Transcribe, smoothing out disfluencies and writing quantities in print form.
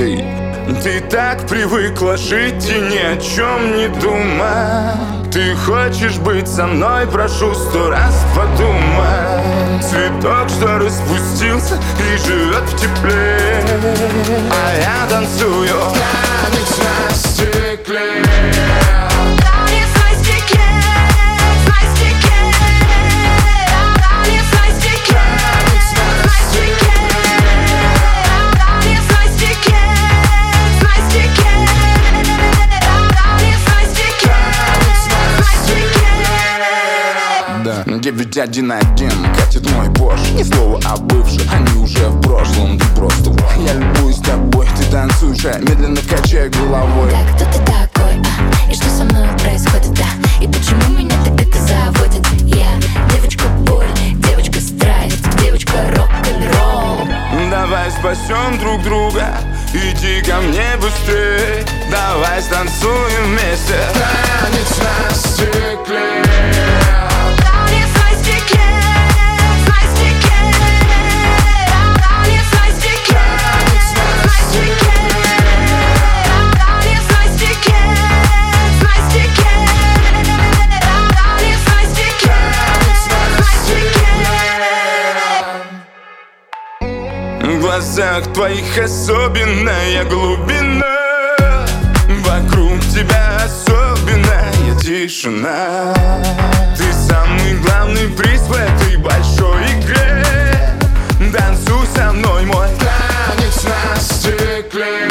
ей. Ты так привыкла жить и ни о чем не думать. Ты хочешь быть со мной, прошу 100 раз подумай. Цветок, что распустился и живет в тепле, а я танцую танец на стекле. Да. 911 катит мой Порш. Ни слова о бывших, они уже в прошлом. Ты просто я любуюсь тобой, ты танцуешь, я медленно качаю головой. Да, кто ты такой, и что со мной происходит, да? И почему меня так это заводит? Я девочка боль, девочка страсть, девочка рок-н-ролл. Давай спасем друг друга, иди ко мне быстрей. Давай станцуем вместе танец на стекле. В глазах твоих особенная глубина, вокруг тебя особенная тишина. Ты самый главный приз в этой большой игре. Танцуй со мной, мой танец на стекле.